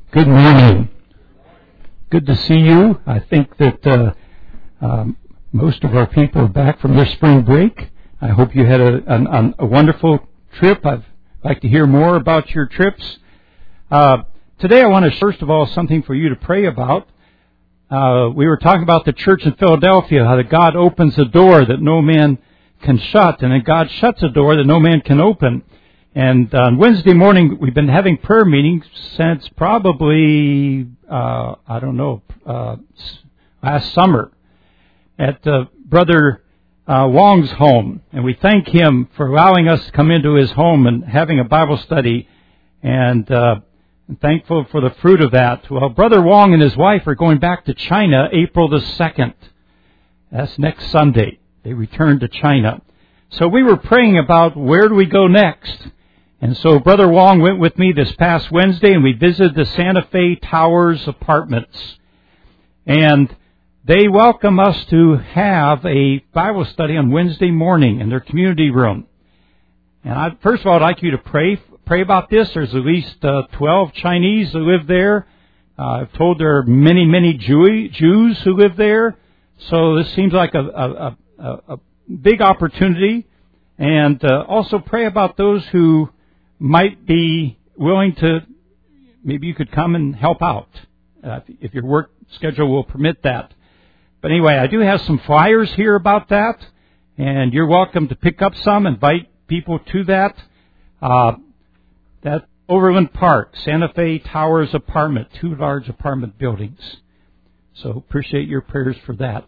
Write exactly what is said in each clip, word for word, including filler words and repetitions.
Good morning. Good to see you. I think that uh, um, most of our people are back from their spring break. I hope you had a, a, a wonderful trip. I'd like to hear more about your trips. Uh, today I want to, first of all, something for you to pray about. Uh, we were talking about the church in Philadelphia, how that God opens a door that no man can shut, and then God shuts a door that no man can open. And on Wednesday morning, we've been having prayer meetings since probably, uh, I don't know, uh, last summer at uh, Brother uh, Wong's home. And we thank him for allowing us to come into his home and having a Bible study. And uh, I'm thankful for the fruit of that. Well, Brother Wong and his wife are going back to China April the second. That's next Sunday. They return to China. So we were praying about where do we go next. And so Brother Wong went with me this past Wednesday, and we visited the Santa Fe Towers Apartments. And they welcome us to have a Bible study on Wednesday morning in their community room. And I, first of all, I'd like you to pray pray about this. There's at least uh, twelve Chinese who live there. Uh, I've told there are many, many Jew- Jews who live there. So this seems like a, a, a, a big opportunity. And uh, also pray about those who might be willing to, maybe you could come and help out, uh, if your work schedule will permit that. But anyway, I do have some flyers here about that, and you're welcome to pick up some, invite people to that. Uh, that Overland Park, Santa Fe Towers Apartment, two large apartment buildings. So appreciate your prayers for that.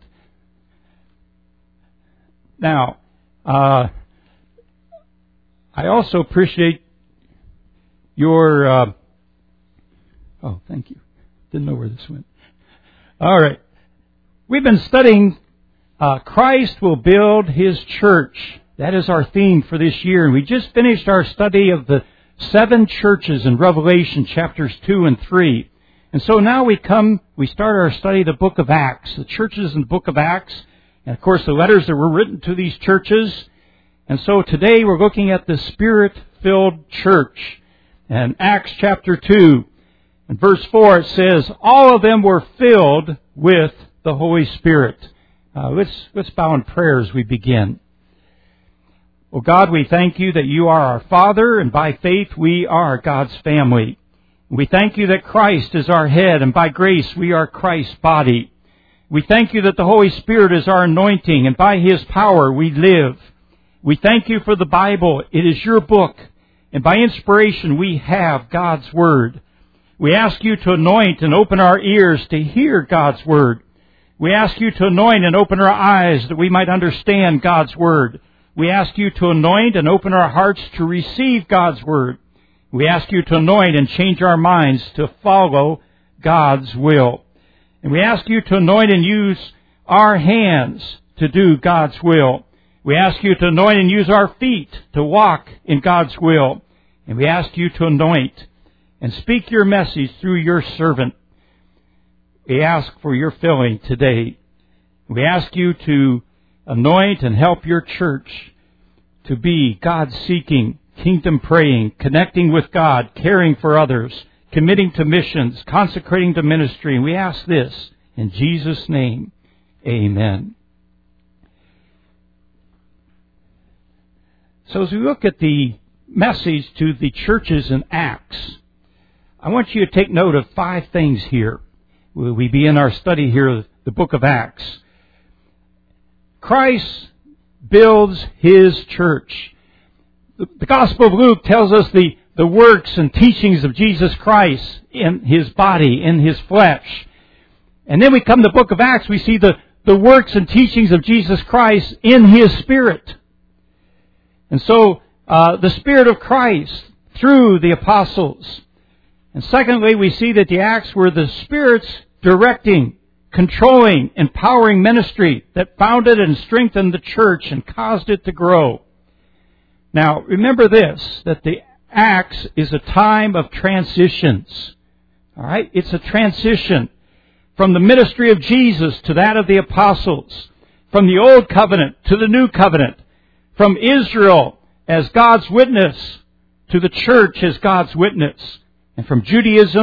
Now, uh, I also appreciate your, uh, oh, thank you. Didn't know where this went. All right. We've been studying uh, Christ will build His church. That is our theme for this year. And we just finished our study of the seven churches in Revelation chapters two and three. And so now we come, we start our study of the book of Acts, the churches in the book of Acts, and of course the letters that were written to these churches. And so today we're looking at the Spirit-filled church. And Acts chapter two, and verse four, it says, all of them were filled with the Holy Spirit. Uh, let's, let's bow in prayer as we begin. Oh God, we thank you that you are our Father, and by faith we are God's family. We thank you that Christ is our head, and by grace we are Christ's body. We thank you that the Holy Spirit is our anointing, and by His power we live. We thank you for the Bible. It is your book. And by inspiration, we have God's Word. We ask you to anoint and open our ears to hear God's Word. We ask you to anoint and open our eyes that we might understand God's Word. We ask you to anoint and open our hearts to receive God's Word. We ask you to anoint and change our minds to follow God's will. And we ask you to anoint and use our hands to do God's will. We ask you to anoint and use our feet to walk in God's will. And we ask you to anoint and speak your message through your servant. We ask for your filling today. We ask you to anoint and help your church to be God-seeking, kingdom-praying, connecting with God, caring for others, committing to missions, consecrating to ministry. And we ask this in Jesus' name. Amen. So as we look at the message to the churches in Acts, I want you to take note of five things here. We begin our study here, the book of Acts. Christ builds His church. The, the Gospel of Luke tells us the, the works and teachings of Jesus Christ in His body, in His flesh. And then we come to the book of Acts, we see the, the works and teachings of Jesus Christ in His Spirit. And so, uh, the Spirit of Christ through the apostles. And secondly, we see that the Acts were the Spirit's directing, controlling, empowering ministry that founded and strengthened the church and caused it to grow. Now, remember this, that the Acts is a time of transitions. All right? It's a transition from the ministry of Jesus to that of the apostles, from the old covenant to the new covenant, from Israel as God's witness to the church as God's witness, and from Judaism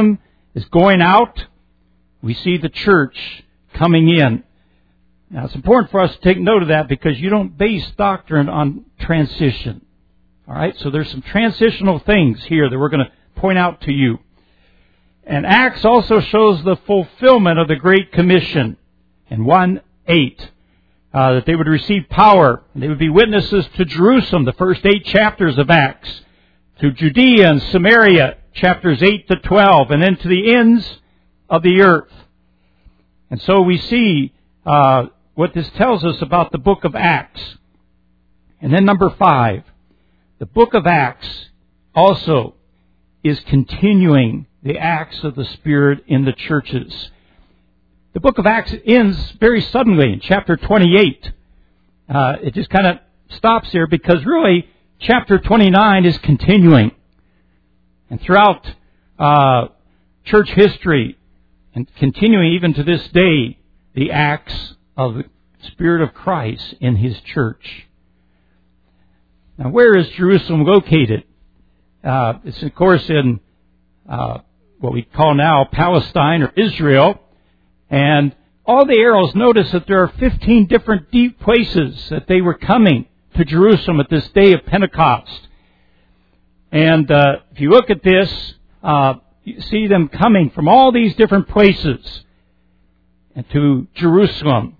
is going out. We see the church coming in. Now, it's important for us to take note of that because you don't base doctrine on transition. All right? So there's some transitional things here that we're going to point out to you. And Acts also shows the fulfillment of the Great Commission in one eight. Uh, that they would receive power, and they would be witnesses to Jerusalem, the first eight chapters of Acts, to Judea and Samaria, chapters eight to twelve, and then to the ends of the earth. And so we see uh, what this tells us about the book of Acts. And then number five, the book of Acts also is continuing the acts of the Spirit in the churches. The book of Acts ends very suddenly in chapter twenty-eight. Uh, it just kind of stops here because really chapter twenty-nine is continuing. And throughout uh, church history and continuing even to this day, the acts of the Spirit of Christ in His church. Now, where is Jerusalem located? Uh, it's, of course, in uh, what we call now Palestine or Israel. And all the arrows, notice that there are fifteen different deep places that they were coming to Jerusalem at this day of Pentecost. And uh, if you look at this, uh, you see them coming from all these different places and to Jerusalem.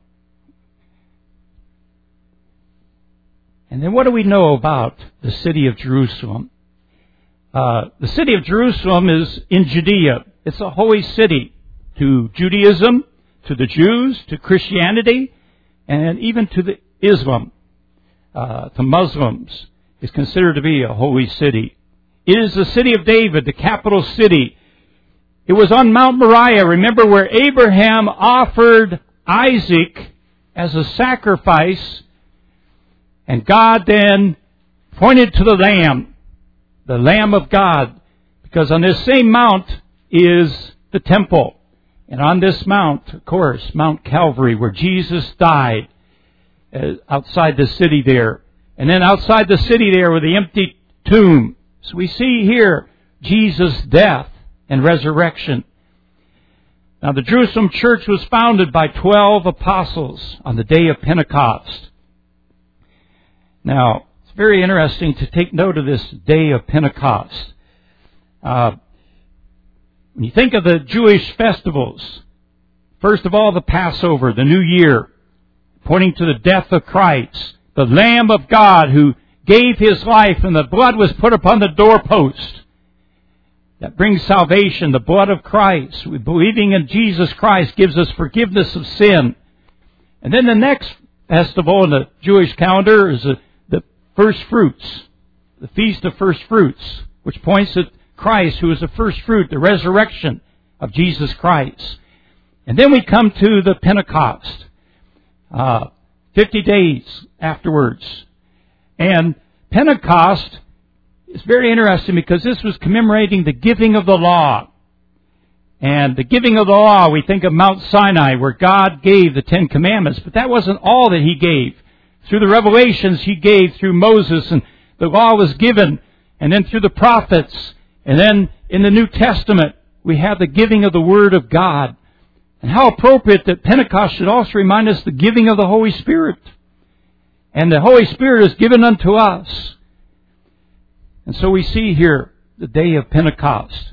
And then what do we know about the city of Jerusalem? Uh, the city of Jerusalem is in Judea. It's a holy city to Judaism, to the Jews, to Christianity, and even to the Islam, uh, to Muslims. It's considered to be a holy city. It is the city of David, the capital city. It was on Mount Moriah, remember, where Abraham offered Isaac as a sacrifice, and God then pointed to the Lamb, the Lamb of God, because on this same mount is the temple. And on this mount, of course, Mount Calvary, where Jesus died, uh, outside the city there. And then outside the city there were the empty tomb. So we see here Jesus' death and resurrection. Now, the Jerusalem church was founded by twelve apostles on the day of Pentecost. Now, it's very interesting to take note of this day of Pentecost. Uh, When you think of the Jewish festivals, first of all, the Passover, the New Year, pointing to the death of Christ, the Lamb of God who gave His life and the blood was put upon the doorpost. That brings salvation, the blood of Christ. We believing in Jesus Christ gives us forgiveness of sin. And then the next festival in the Jewish calendar is the, the first fruits, the Feast of First Fruits, which points to Christ, who is the first fruit, the resurrection of Jesus Christ. And then we come to the Pentecost, uh, fifty days afterwards. And Pentecost is very interesting because this was commemorating the giving of the law. And the giving of the law, we think of Mount Sinai, where God gave the Ten Commandments, but that wasn't all that He gave. Through the revelations He gave through Moses, and the law was given, and then through the prophets. And then in the New Testament, we have the giving of the Word of God. And how appropriate that Pentecost should also remind us the giving of the Holy Spirit. And the Holy Spirit is given unto us. And so we see here the day of Pentecost.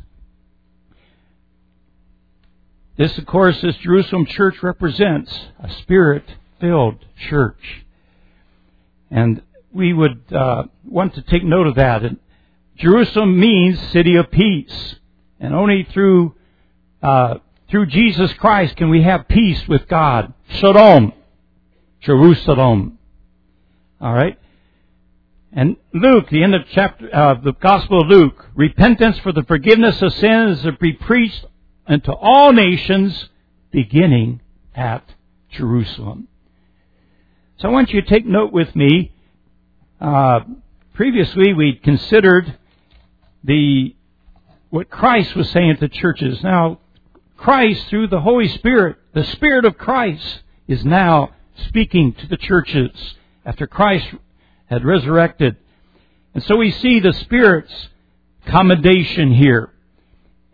This, of course, this Jerusalem church represents a Spirit-filled church. And we would uh, want to take note of that. And Jerusalem means city of peace. And only through uh, through Jesus Christ can we have peace with God. Shalom. Jerusalem. All right. And Luke, the end of chapter uh, the Gospel of Luke, repentance for the forgiveness of sins is to be preached unto all nations, beginning at Jerusalem. So I want you to take note with me. Uh, previously, we considered the what Christ was saying to the churches. Now, Christ, through the Holy Spirit, the Spirit of Christ, is now speaking to the churches after Christ had resurrected. And so we see the Spirit's commendation here.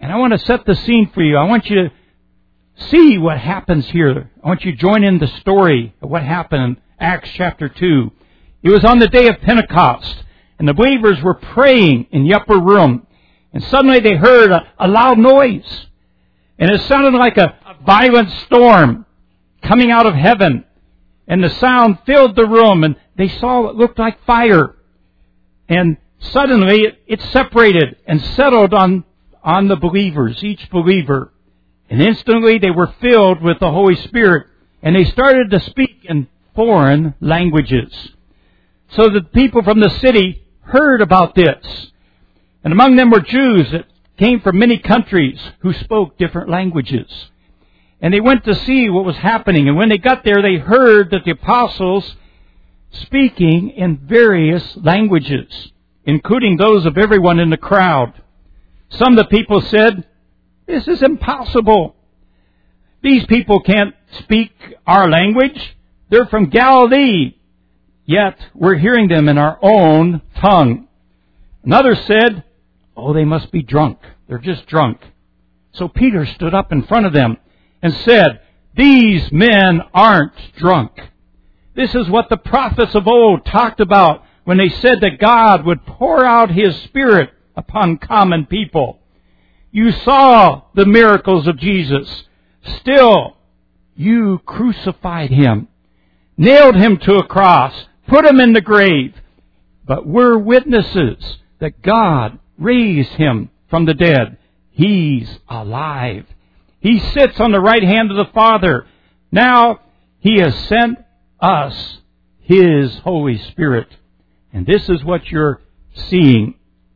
And I want to set the scene for you. I want you to see what happens here. I want you to join in the story of what happened in Acts chapter two. It was on the day of Pentecost, and the believers were praying in the upper room. And suddenly they heard a, a loud noise. And it sounded like a, a violent storm coming out of heaven. And the sound filled the room, and they saw what looked like fire. And suddenly it, it separated and settled on, on the believers, each believer. And instantly they were filled with the Holy Spirit, and they started to speak in foreign languages. So the people from the city heard about this. And among them were Jews that came from many countries who spoke different languages. And they went to see what was happening. And when they got there, they heard that the apostles speaking in various languages, including those of everyone in the crowd. Some of the people said, "This is impossible. These people can't speak our language. They're from Galilee. Yet we're hearing them in our own tongue." Another said, "Oh, they must be drunk. They're just drunk." So Peter stood up in front of them and said, "These men aren't drunk. This is what the prophets of old talked about when they said that God would pour out His Spirit upon common people. You saw the miracles of Jesus. Still, you crucified Him, nailed Him to a cross, put Him in the grave. But we're witnesses that God raised Him from the dead. He's alive. He sits on the right hand of the Father. Now He has sent us His Holy Spirit. And this is what you're seeing."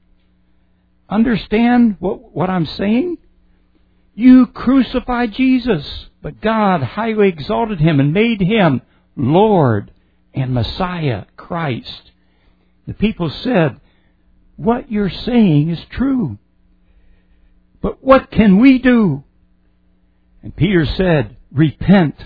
Understand what, what I'm saying? You crucified Jesus, but God highly exalted Him and made Him Lord and Messiah, Christ. The people said, "What you're saying is true. But what can we do?" And Peter said, "Repent,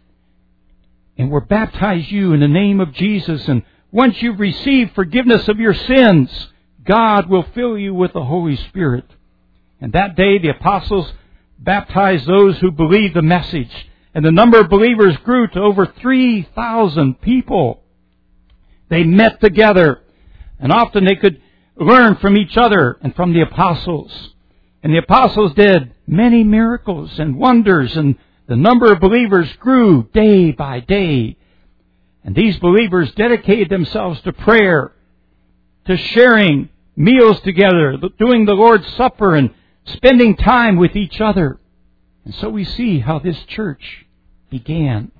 and we'll baptize you in the name of Jesus. And once you've received forgiveness of your sins, God will fill you with the Holy Spirit." And that day the apostles baptized those who believed the message. And the number of believers grew to over three thousand people. They met together, and often they could learn from each other and from the apostles. And the apostles did many miracles and wonders, and the number of believers grew day by day. And these believers dedicated themselves to prayer, to sharing meals together, doing the Lord's Supper, and spending time with each other. And so we see how this church began.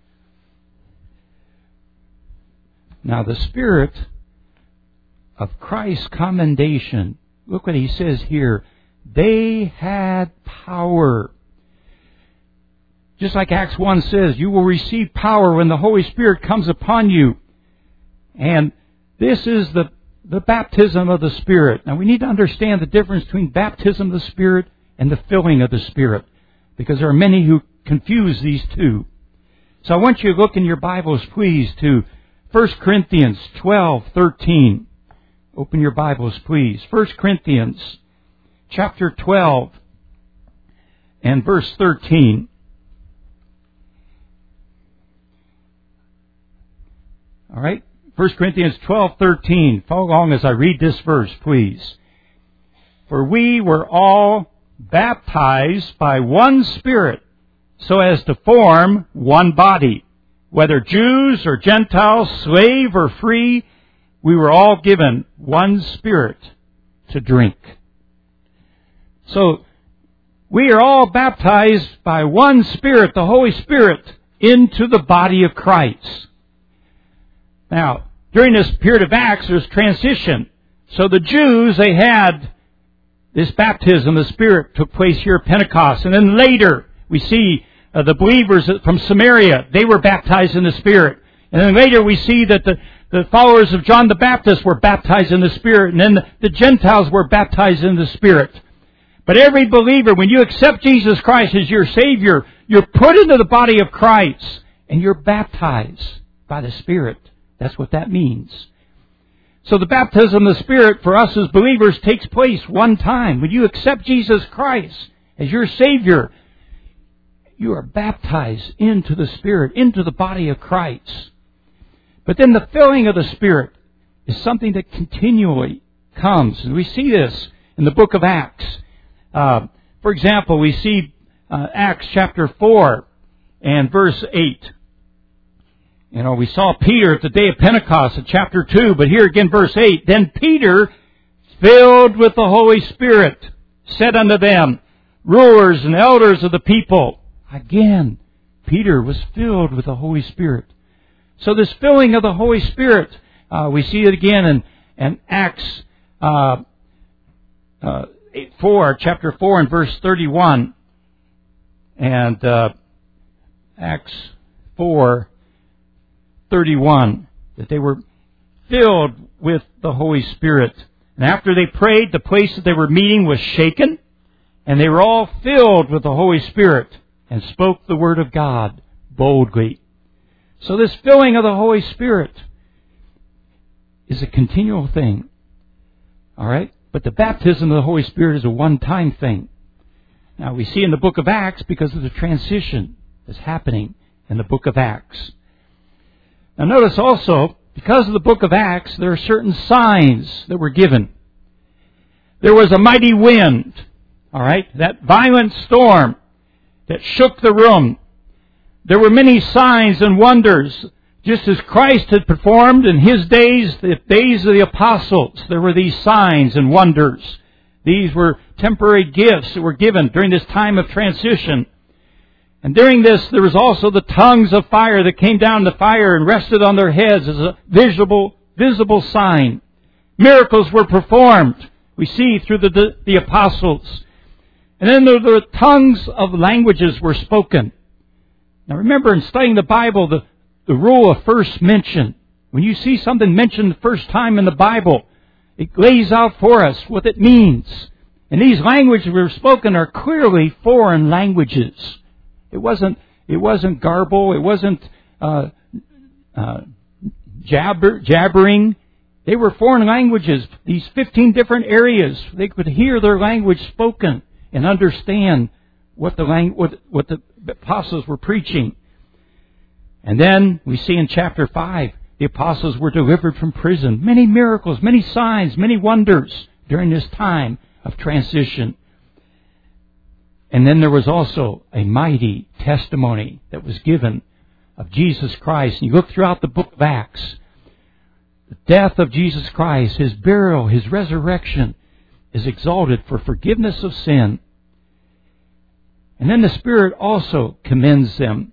Now the Spirit of Christ's commendation, look what he says here. They had power. Just like Acts one says, you will receive power when the Holy Spirit comes upon you. And this is the, the baptism of the Spirit. Now we need to understand the difference between baptism of the Spirit and the filling of the Spirit, because there are many who confuse these two. So I want you to look in your Bibles, please, to First Corinthians twelve thirteen. Open your Bibles, please. First Corinthians chapter twelve and verse thirteen. All right? First Corinthians twelve thirteen. Follow along as I read this verse, please. For we were all baptized by one Spirit, so as to form one body. Whether Jews or Gentiles, slave or free, we were all given one Spirit to drink. So, we are all baptized by one Spirit, the Holy Spirit, into the body of Christ. Now, during this period of Acts, there's transition. So the Jews, they had this baptism, the Spirit took place here at Pentecost. And then later, we see uh, the believers from Samaria, they were baptized in the Spirit. And then later we see that the, the followers of John the Baptist were baptized in the Spirit. And then the, the Gentiles were baptized in the Spirit. But every believer, when you accept Jesus Christ as your Savior, you're put into the body of Christ and you're baptized by the Spirit. That's what that means. So the baptism of the Spirit for us as believers takes place one time. When you accept Jesus Christ as your Savior, you are baptized into the Spirit, into the body of Christ. But then the filling of the Spirit is something that continually comes. And we see this in the book of Acts. Uh, for example, we see uh, Acts chapter four and verse eight. You know, we saw Peter at the day of Pentecost in chapter two, but here again, verse eight. Then Peter, filled with the Holy Spirit, said unto them, rulers and elders of the people. Again, Peter was filled with the Holy Spirit. So this filling of the Holy Spirit, uh, we see it again in, in Acts uh, uh, four, chapter four, and verse thirty-one. And uh, Acts four, thirty-one, that they were filled with the Holy Spirit. And after they prayed, the place that they were meeting was shaken, and they were all filled with the Holy Spirit and spoke the word of God boldly. So this filling of the Holy Spirit is a continual thing. All right? But the baptism of the Holy Spirit is a one-time thing. Now we see in the book of Acts, because of the transition that's happening in the book of Acts. Now notice also, because of the book of Acts, there are certain signs that were given. There was a mighty wind, all right, that violent storm that shook the room. There were many signs and wonders, just as Christ had performed in His days, the days of the apostles. There were these signs and wonders. These were temporary gifts that were given during this time of transition. And during this, there was also the tongues of fire that came down the fire and rested on their heads as a visible, visible sign. Miracles were performed, we see, through the, the, the apostles. And then the, the tongues of languages were spoken. Now remember, in studying the Bible, the, the rule of first mention. When you see something mentioned the first time in the Bible, it lays out for us what it means. And these languages that were spoken are clearly foreign languages. It wasn't, it wasn't garble. It wasn't uh, uh, jabber, jabbering. They were foreign languages. These fifteen different areas, they could hear their language spoken and understand what the lang- what, what the apostles were preaching. And then we see in chapter five, the apostles were delivered from prison. Many miracles, many signs, many wonders during this time of transition. And then there was also a mighty testimony that was given of Jesus Christ. And you look throughout the book of Acts, the death of Jesus Christ, His burial, His resurrection is exalted for forgiveness of sin. And then the Spirit also commends them.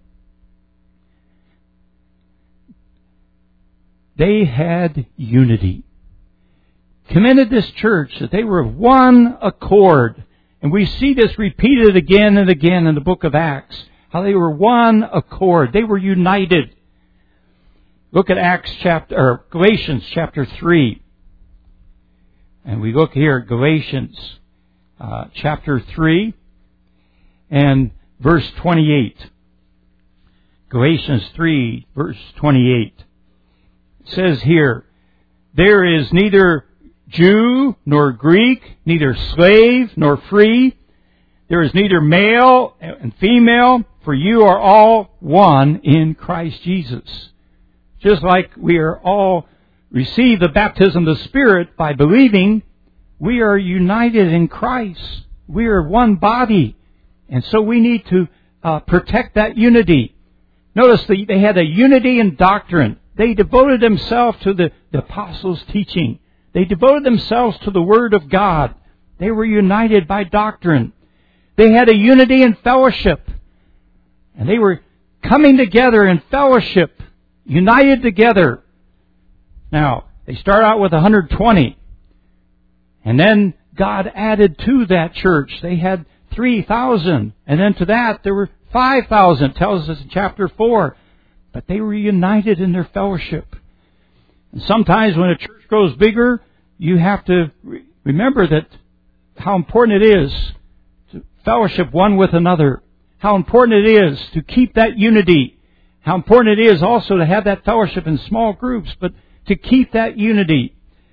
They had unity. Commended this church that they were of one accord. And we see this repeated again and again in the book of Acts. How they were one accord. They were united. Look at Acts chapter, or Galatians chapter three. And we look here at Galatians uh, chapter three and verse twenty-eight. Galatians three, verse twenty-eight. It says here, there is neither Jew nor Greek, neither slave nor free. There is neither male and female, for you are all one in Christ Jesus. Just like we are all receive the baptism of the Spirit by believing, we are united in Christ. We are one body. And so we need to uh, protect that unity. Notice the, they had a unity in doctrine. They devoted themselves to the, the apostles' teaching. They devoted themselves to the Word of God. They were united by doctrine. They had a unity in fellowship. And they were coming together in fellowship, united together. Now, they start out with one hundred twenty. And then God added to that church. They had three thousand. And then to that, there were five thousand, tells us in chapter four. But they were united in their fellowship. And sometimes when a church grows bigger, you have to re- remember that how important it is to fellowship one with another. How important it is to keep that unity. How important it is also to have that fellowship in small groups, but to keep that unity.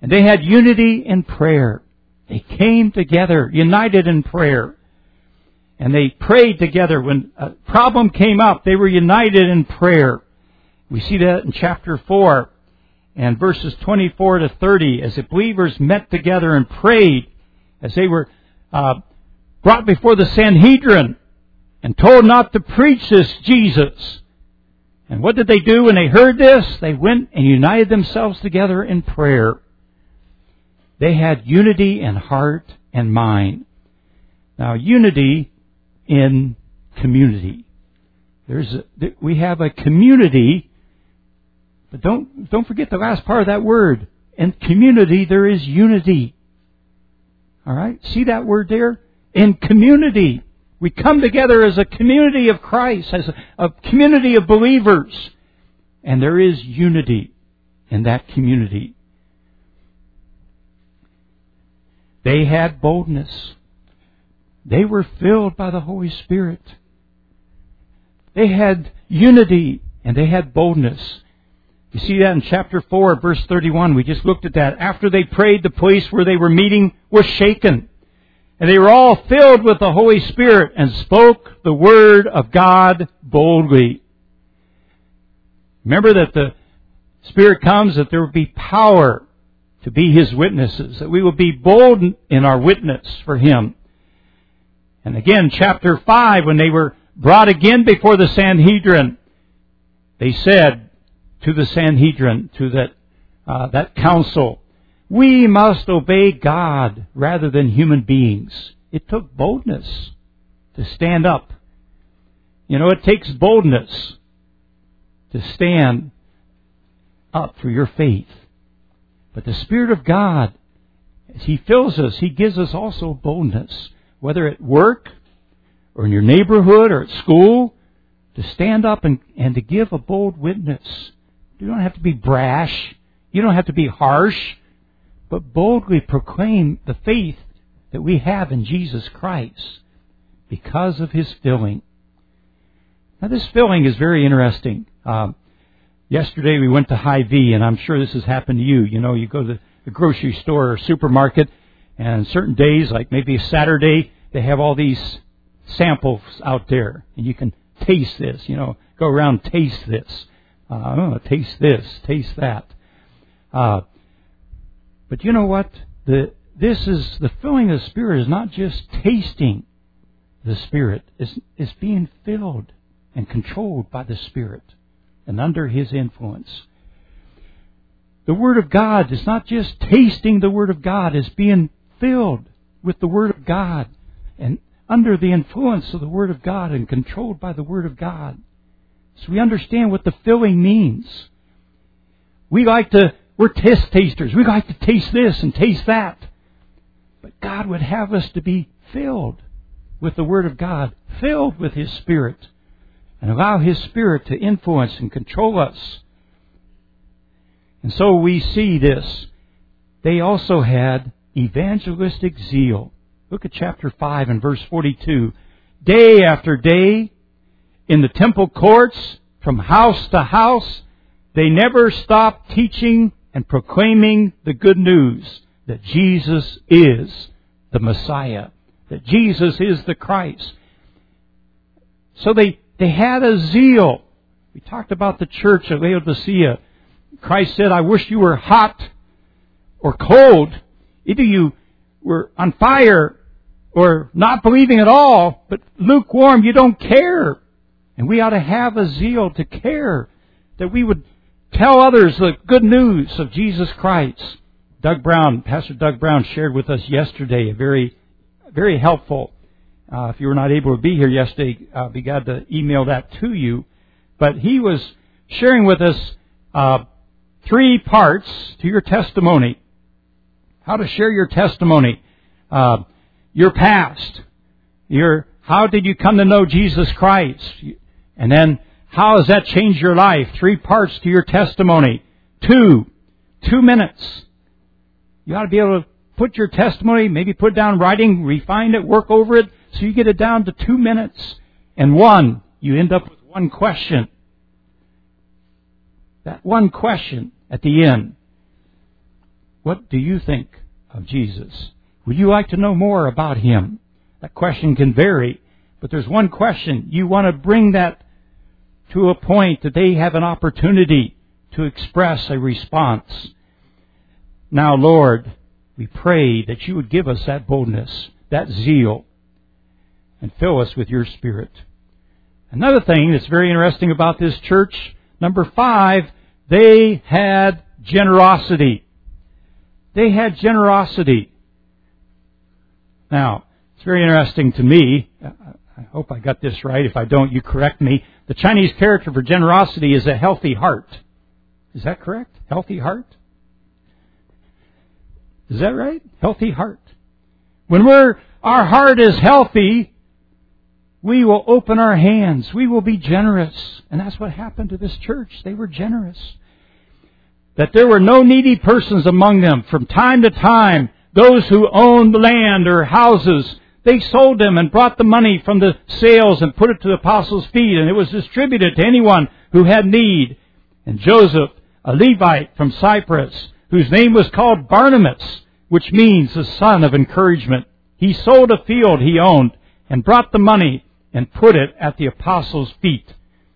And they had unity in prayer. They came together, united in prayer. And they prayed together. When a problem came up, they were united in prayer. We see that in chapter four and verses twenty-four to thirty, as the believers met together and prayed, as they were uh, brought before the Sanhedrin and told not to preach this Jesus. And what did they do when they heard this? They went and united themselves together in prayer. They had unity in heart and mind. Now, unity in community. There's a, we have a community, but don't don't forget the last part of that word. In community, there is unity. All right? See that word there? In community. We come together as a community of Christ, as a, a community of believers. And there is unity in that community. They had boldness. They were filled by the Holy Spirit. They had unity and they had boldness. You see that in chapter four, verse thirty-one. We just looked at that. After they prayed, the place where they were meeting was shaken. And they were all filled with the Holy Spirit and spoke the word of God boldly. Remember that the Spirit comes, that there will be power to be His witnesses, that we will be bold in our witness for Him. And again, chapter five, when they were brought again before the Sanhedrin, they said to the Sanhedrin, to that uh, that council, we must obey God rather than human beings. It took boldness to stand up. You know, it takes boldness to stand up for your faith. But the Spirit of God, as He fills us, He gives us also boldness. Whether at work or in your neighborhood or at school, to stand up and, and to give a bold witness. You don't have to be brash. You don't have to be harsh. But boldly proclaim the faith that we have in Jesus Christ because of His filling. Now this filling is very interesting. Um, yesterday we went to Hy-Vee, and I'm sure this has happened to you. You know, you go to the grocery store or supermarket, and certain days, like maybe a Saturday, they have all these samples out there. And you can taste this, you know, go around, taste this. Uh, oh, taste this, taste that. Uh, but you know what? The This is, the filling of the Spirit is not just tasting the Spirit. It's, it's being filled and controlled by the Spirit and under His influence. The Word of God is not just tasting the Word of God. It's being filled with the Word of God and under the influence of the Word of God and controlled by the Word of God. So we understand what the filling means. We like to, we're test tasters. We like to taste this and taste that. But God would have us to be filled with the Word of God, filled with His Spirit, and allow His Spirit to influence and control us. And so we see this. They also had evangelistic zeal. Look at chapter five and verse forty-two. Day after day, in the temple courts, from house to house, they never stopped teaching and proclaiming the good news that Jesus is the Messiah, that Jesus is the Christ. So they, they had a zeal. We talked about the church of Laodicea. Christ said, I wish you were hot or cold. Either you were on fire or not believing at all, but lukewarm, you don't care. And we ought to have a zeal to care, that we would tell others the good news of Jesus Christ. Doug Brown, Pastor Doug Brown shared with us yesterday, a very, very helpful. Uh, if you were not able to be here yesterday, I'll be glad to email that to you. But he was sharing with us uh, three parts to your testimony. How to share your testimony. Uh, your past. Your how did you come to know Jesus Christ? And then how has that changed your life? Three parts to your testimony. Two. Two minutes. You ought to be able to put your testimony, maybe put it down in writing, refine it, work over it, so you get it down to two minutes. And one, you end up with one question. That one question at the end. what do you think of Jesus? Would you like to know more about Him? That question can vary, but there's one question. You want to bring that to a point that they have an opportunity to express a response. Now, Lord, we pray that you would give us that boldness, that zeal, and fill us with your Spirit. Another thing that's very interesting about this church, number five, they had generosity. They had generosity. Now, it's very interesting to me. I hope I got this right. If I don't, you correct me. The Chinese character for generosity is a healthy heart. Is that correct? Healthy heart? Is that right? Healthy heart. When we're, our heart is healthy, we will open our hands. We will be generous. And that's what happened to this church. They were generous. That there were no needy persons among them. From time to time, those who owned land or houses, they sold them and brought the money from the sales and put it to the apostles' feet. And it was distributed to anyone who had need. And Joseph, a Levite from Cyprus, whose name was called Barnabas, which means the son of encouragement, he sold a field he owned and brought the money and put it at the apostles' feet.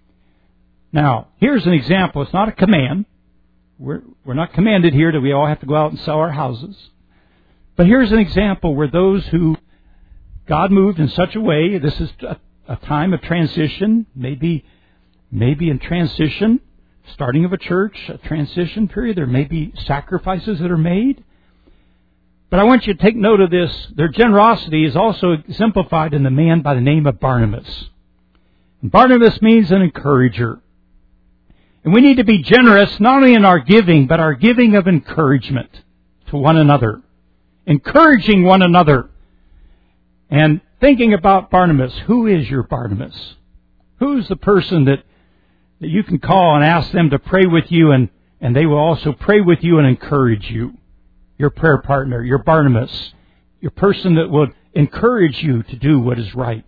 Now, here's an example. It's not a command. We're, we're not commanded here that we all have to go out and sell our houses. But here's an example where those who God moved in such a way, this is a, a time of transition, maybe, maybe in transition, starting of a church, a transition period. There may be sacrifices that are made. But I want you to take note of this. Their generosity is also exemplified in the man by the name of Barnabas. And Barnabas means an encourager. And we need to be generous not only in our giving, but our giving of encouragement to one another. Encouraging one another. And thinking about Barnabas, who is your Barnabas? Who's the person that, that you can call and ask them to pray with you, and, and they will also pray with you and encourage you? Your prayer partner, your Barnabas, your person that will encourage you to do what is right.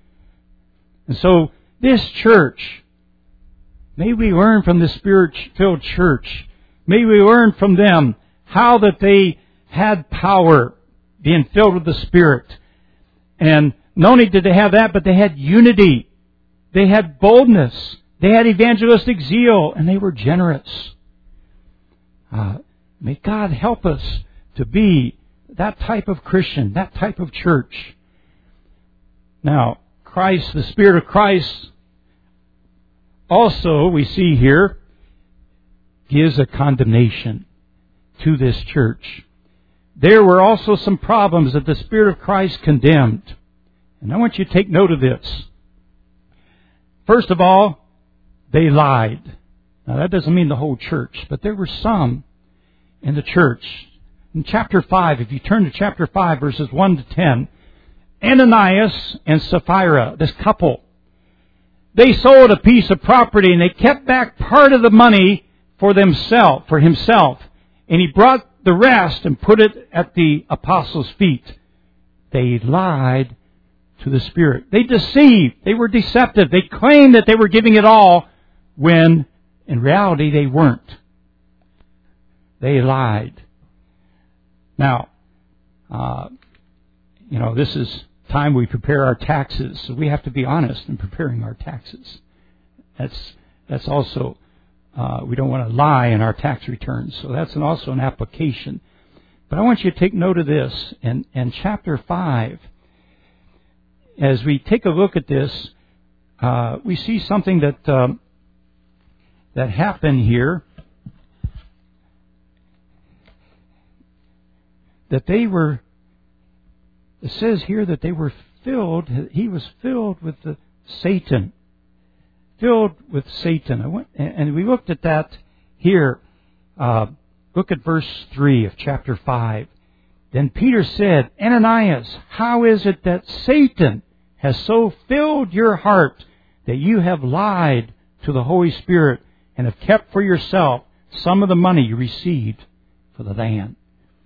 And so this church, may we learn from the Spirit-filled church, may we learn from them how that they had power, being filled with the Spirit. And not only did they have that, but they had unity. They had boldness. They had evangelistic zeal, and they were generous. Uh, May God help us to be that type of Christian, that type of church. Now, Christ, the Spirit of Christ, also, we see here, gives a condemnation to this church. There were also some problems that the Spirit of Christ condemned. And I want you to take note of this. First of all, they lied. Now, that doesn't mean the whole church, but there were some in the church. In chapter five, if you turn to chapter five, verses one to ten, Ananias and Sapphira, this couple, they sold a piece of property and they kept back part of the money for themselves, for himself. And he brought the rest and put it at the apostles' feet. They lied to the Spirit. They deceived. They were deceptive. They claimed that they were giving it all when in reality they weren't. They lied. Now, uh, you know, this is time we prepare our taxes, so we have to be honest in preparing our taxes. That's that's also, uh, we don't want to lie in our tax returns, so that's an, also an application. But I want you to take note of this. In, in chapter five, as we take a look at this, uh, we see something that um, that happened here. That they were, it says here that they were filled, he was filled with the Satan. Filled with Satan. I went, and we looked at that here. Uh, look at verse three of chapter five. Then Peter said, Ananias, how is it that Satan has so filled your heart that you have lied to the Holy Spirit and have kept for yourself some of the money you received for the land?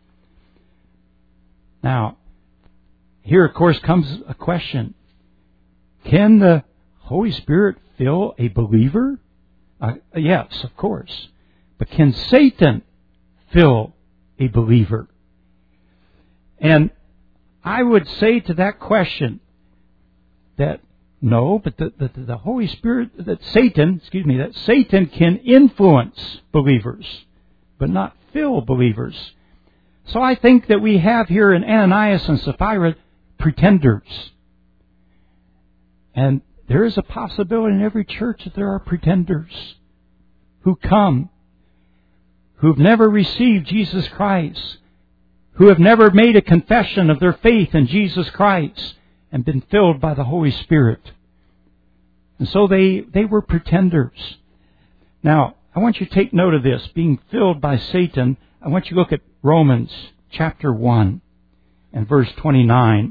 Now, here of course comes a question. Can the Holy Spirit fill a believer? Uh, yes, of course. But can Satan fill a believer? And I would say to that question that no, but the, the, the Holy Spirit, that Satan, excuse me, that Satan can influence believers, but not fill believers. So I think that we have here in Ananias and Sapphira pretenders. And there is a possibility in every church that there are pretenders who come, who've never received Jesus Christ, who have never made a confession of their faith in Jesus Christ and been filled by the Holy Spirit. And so they, they were pretenders. Now, I want you to take note of this, being filled by Satan. I want you to look at Romans chapter one and verse twenty-nine.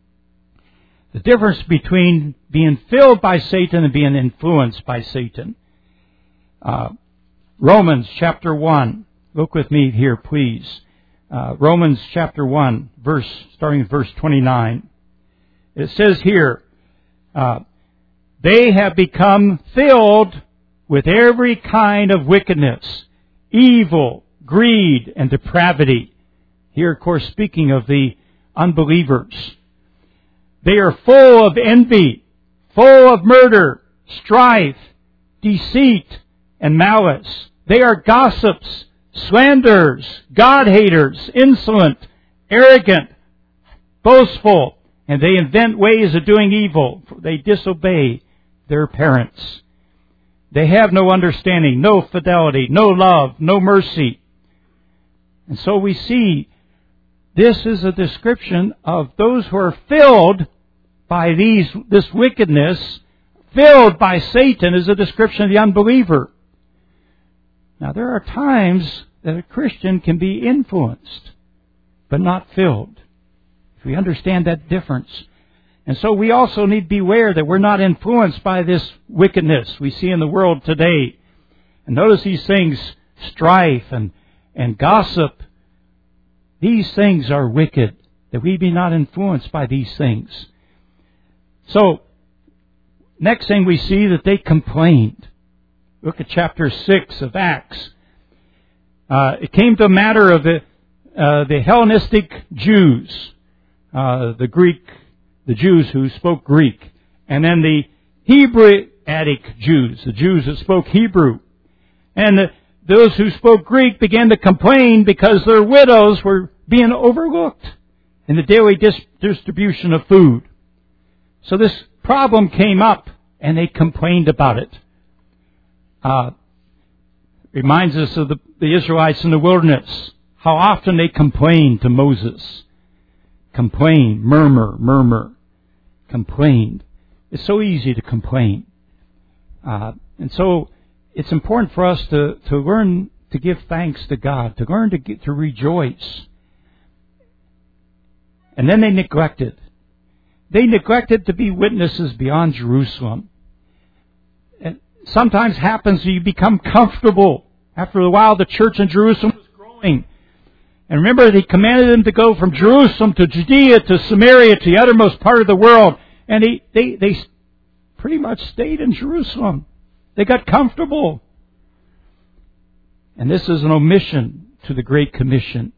The difference between being filled by Satan and being influenced by Satan. Uh, Romans chapter one. Look with me here, please. Uh, Romans chapter one, verse starting with verse twenty-nine. It says here, uh, they have become filled with every kind of wickedness, evil, greed, and depravity. Here, of course, speaking of the unbelievers. They are full of envy, full of murder, strife, deceit, and malice. They are gossips, slanderers, God-haters, insolent, arrogant, boastful, and they invent ways of doing evil. They disobey their parents. They have no understanding, no fidelity, no love, no mercy. And so we see this is a description of those who are filled by these this wickedness, filled by Satan, is a description of the unbeliever. Now, there are times that a Christian can be influenced, but not filled. If we understand that difference. And so we also need to beware that we're not influenced by this wickedness we see in the world today. And notice these things, strife and, and gossip. These things are wicked, that we be not influenced by these things. So, next thing we see that they complained. Look at chapter six of Acts. Uh, it came to a matter of the, uh, the Hellenistic Jews, uh, the Greek, the Jews who spoke Greek, and then the Hebraic Jews, the Jews that spoke Hebrew. And the, those who spoke Greek began to complain because their widows were being overlooked in the daily dis- distribution of food. So this problem came up, and they complained about it. Uh, reminds us of the, the Israelites in the wilderness, how often they complained to Moses. Complain, murmur, murmur, complained. It's so easy to complain. Uh, and so it's important for us to, to learn to give thanks to God, to learn to get, to rejoice. And then they neglected. They neglected to be witnesses beyond Jerusalem. It sometimes happens that you become comfortable. After a while, the church in Jerusalem was growing. And remember, He commanded them to go from Jerusalem to Judea to Samaria to the uttermost part of the world. And he, they, they pretty much stayed in Jerusalem. They got comfortable. And this is an omission to the Great Commission.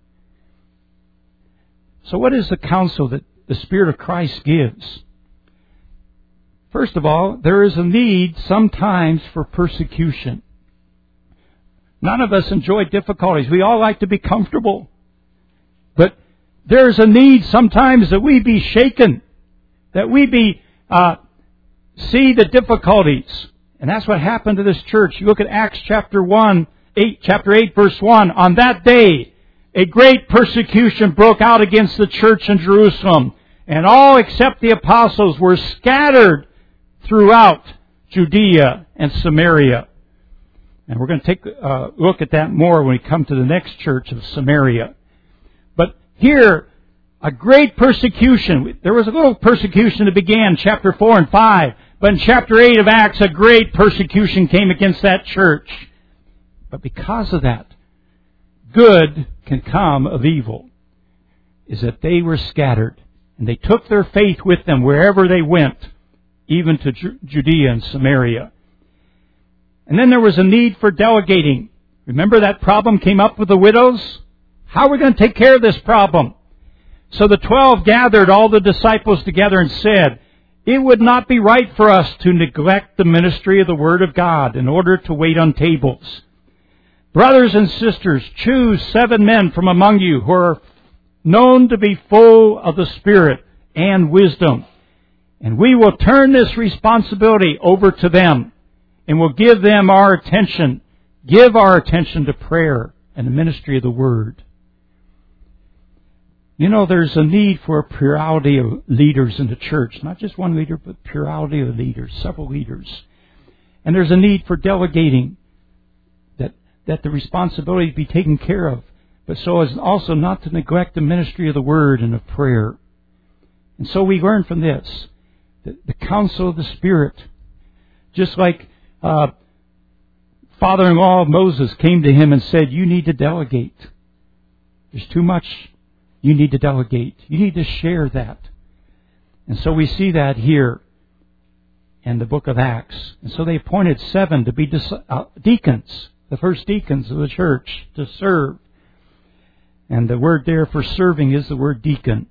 So what is the counsel that the Spirit of Christ gives? First of all, there is a need sometimes for persecution. None of us enjoy difficulties. We all like to be comfortable. But there's a need sometimes that we be shaken, that we be uh, see the difficulties. And that's what happened to this church. You look at Acts chapter one, eight, chapter eight, verse one. On that day, a great persecution broke out against the church in Jerusalem, and all except the apostles were scattered throughout Judea and Samaria. And we're going to take a look at that more when we come to the next church of Samaria. But here, a great persecution. There was a little persecution that began chapter four and five. But in chapter eight of Acts, a great persecution came against that church. But because of that, good can come of evil. Is that they were scattered. And they took their faith with them wherever they went, even to Judea and Samaria. And then there was a need for delegating. Remember that problem came up with the widows? How are we going to take care of this problem? So the twelve gathered all the disciples together and said, it would not be right for us to neglect the ministry of the Word of God in order to wait on tables. Brothers and sisters, choose seven men from among you who are known to be full of the Spirit and wisdom. And we will turn this responsibility over to them and will give them our attention, give our attention to prayer and the ministry of the Word. You know, there's a need for a plurality of leaders in the church. Not just one leader, but plurality of leaders, several leaders. And there's a need for delegating, that, that the responsibility be taken care of, but so as also not to neglect the ministry of the Word and of prayer. And so we learn from this, the, the counsel of the Spirit. Just like uh, father-in-law of Moses came to him and said, you need to delegate. There's too much. You need to delegate. You need to share that. And so we see that here in the book of Acts. And so they appointed seven to be deacons, the first deacons of the church, to serve. And the word there for serving is the word deacon.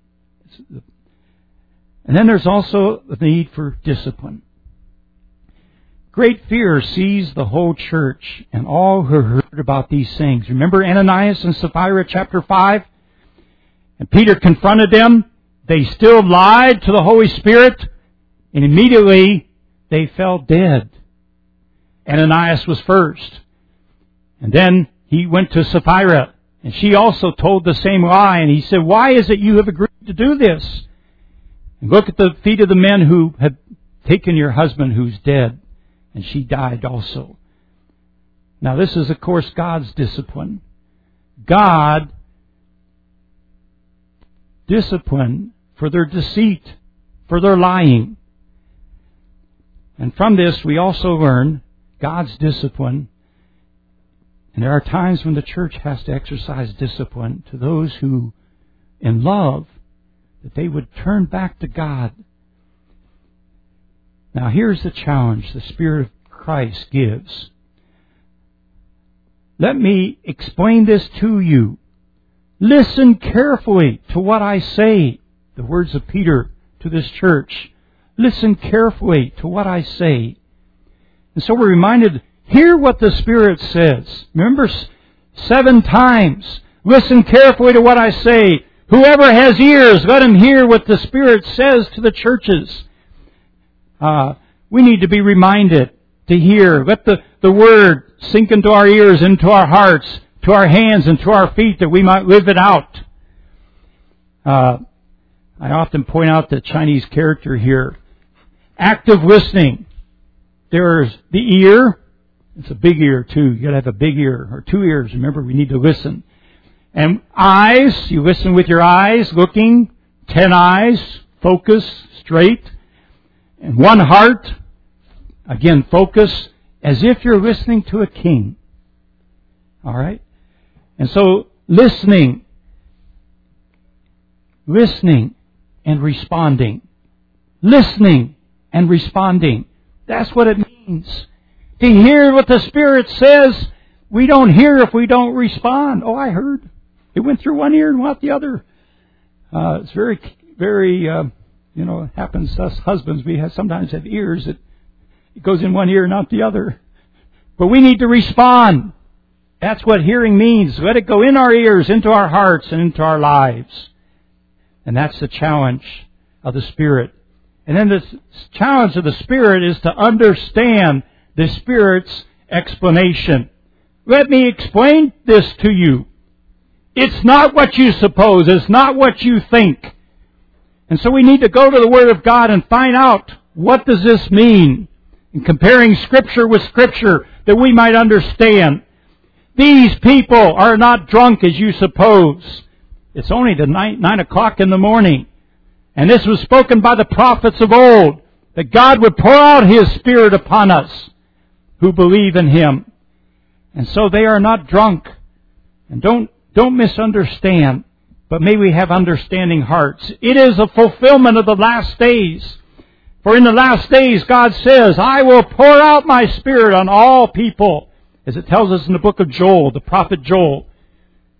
And then there's also the need for discipline. Great fear seized the whole church and all who heard about these things. Remember Ananias and Sapphira chapter five? And Peter confronted them. They still lied to the Holy Spirit. And immediately they fell dead. Ananias was first. And then he went to Sapphira. And she also told the same lie. And he said, why is it you have agreed to do this? And look at the feet of the men who have taken your husband who's dead. And she died also. Now this is, of course, God's discipline. God discipline for their deceit, for their lying. And from this we also learn God's discipline. And there are times when the church has to exercise discipline to those who, in love, that they would turn back to God. Now here's the challenge the Spirit of Christ gives. Let me explain this to you. Listen carefully to what I say. The words of Peter to this church. Listen carefully to what I say. And so we're reminded, hear what the Spirit says. Remember, seven times. Listen carefully to what I say. Whoever has ears, let him hear what the Spirit says to the churches. Uh, we need to be reminded to hear. Let the, the Word sink into our ears, into our hearts, to our hands and to our feet, that we might live it out. Uh, I often point out the Chinese character here. Active listening. There's the ear. It's a big ear too. You got to have a big ear, or two ears. Remember, we need to listen. And eyes. You listen with your eyes, looking. Ten eyes. Focus, straight. And one heart. Again, focus, as if you're listening to a king. All right? And so, listening, listening and responding. Listening and responding. That's what it means. To hear what the Spirit says, we don't hear if we don't respond. Oh, I heard. It went through one ear and went out the other. Uh, it's very, very, uh, you know, it happens to us husbands. We have sometimes have ears that it goes in one ear and out the other. But we need to respond. That's what hearing means. Let it go in our ears, into our hearts, and into our lives. And that's the challenge of the Spirit. And then the challenge of the Spirit is to understand the Spirit's explanation. Let me explain this to you. It's not what you suppose. It's not what you think. And so we need to go to the Word of God and find out, what does this mean? And comparing Scripture with Scripture, that we might understand. These people are not drunk as you suppose. It's only the nine, nine o'clock in the morning. And this was spoken by the prophets of old, that God would pour out His Spirit upon us who believe in Him. And so they are not drunk. And don't, don't misunderstand, but may we have understanding hearts. It is a fulfillment of the last days. For in the last days, God says, I will pour out my Spirit on all people. As it tells us in the book of Joel, the prophet Joel.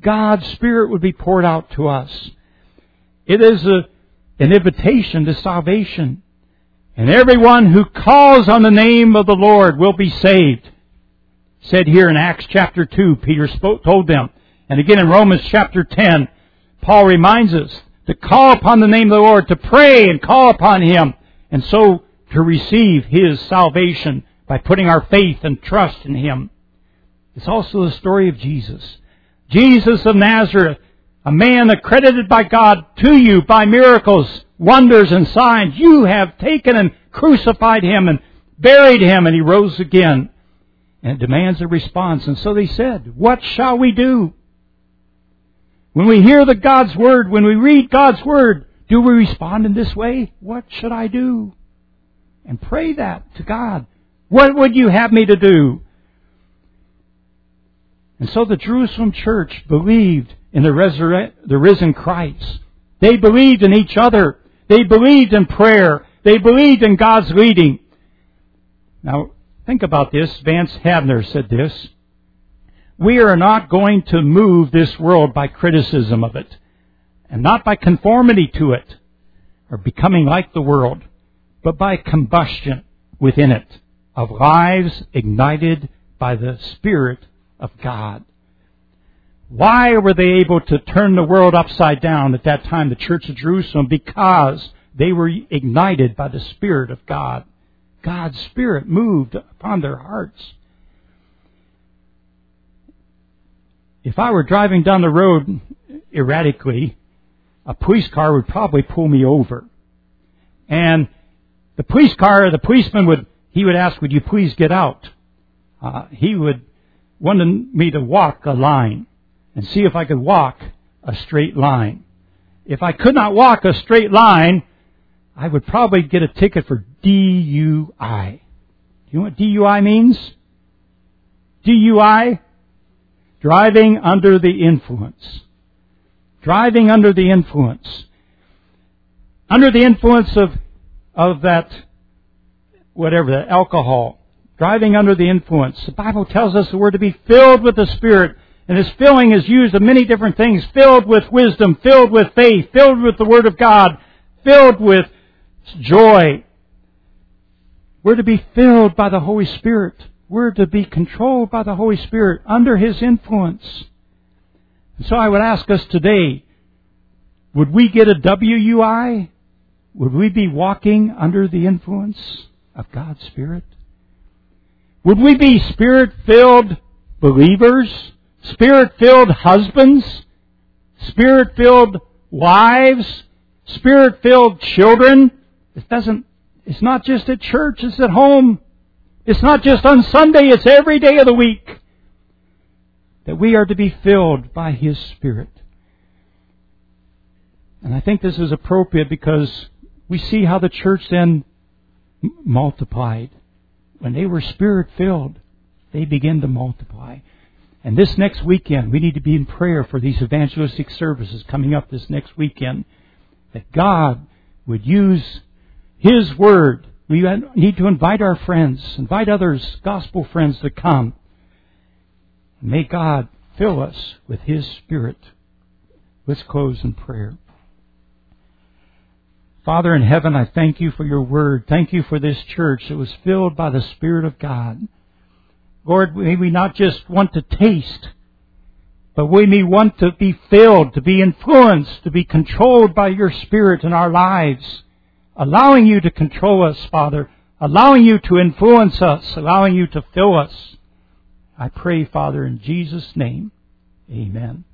God's Spirit would be poured out to us. It is a, an invitation to salvation. And everyone who calls on the name of the Lord will be saved. Said here in Acts chapter two, Peter spoke, told them. And again in Romans chapter ten, Paul reminds us to call upon the name of the Lord, to pray and call upon Him, and so to receive His salvation by putting our faith and trust in Him. It's also the story of Jesus. Jesus of Nazareth, a man accredited by God to you by miracles, wonders, and signs. You have taken and crucified Him and buried Him, and He rose again. And it demands a response. And so they said, what shall we do? When we hear the God's Word, when we read God's Word, do we respond in this way? What should I do? And pray that to God. What would you have me to do? And so the Jerusalem church believed in the, resurre- the risen Christ. They believed in each other. They believed in prayer. They believed in God's leading. Now, think about this. Vance Havner said this. We are not going to move this world by criticism of it, and not by conformity to it, or becoming like the world, but by combustion within it of lives ignited by the Spirit of God. Why were they able to turn the world upside down at that time, the Church of Jerusalem? Because they were ignited by the Spirit of God. God's Spirit moved upon their hearts. If I were driving down the road erratically, a police car would probably pull me over. And the police car, the policeman would, he would ask, would you please get out? Uh, he would want me to walk a line and see if I could walk a straight line. If I could not walk a straight line, I would probably get a ticket for D U I. Do you know what D U I means? D U I? Driving under the influence. Driving under the influence. Under the influence of, of that, whatever, that alcohol. Driving under the influence. The Bible tells us that we're to be filled with the Spirit. And this filling is used of many different things. Filled with wisdom, filled with faith, filled with the Word of God, filled with joy. We're to be filled by the Holy Spirit. We're to be controlled by the Holy Spirit under His influence. And so I would ask us today, would we get a W U I? Would we be walking under the influence of God's Spirit? Would we be Spirit-filled believers? Spirit-filled husbands? Spirit-filled wives? Spirit-filled children? It doesn't, it's not just at church, it's at home. It's not just on Sunday, it's every day of the week. That we are to be filled by His Spirit. And I think this is appropriate because we see how the church then m- multiplied. When they were Spirit-filled, they began to multiply. And this next weekend, we need to be in prayer for these evangelistic services coming up this next weekend. That God would use His Word. We need to invite our friends, invite others, gospel friends to come. May God fill us with His Spirit. Let's close in prayer. Father in heaven, I thank You for Your Word. Thank You for this church that was filled by the Spirit of God. Lord, may we not just want to taste, but we may want to be filled, to be influenced, to be controlled by Your Spirit in our lives. Allowing You to control us, Father. Allowing You to influence us. Allowing You to fill us. I pray, Father, in Jesus' name. Amen.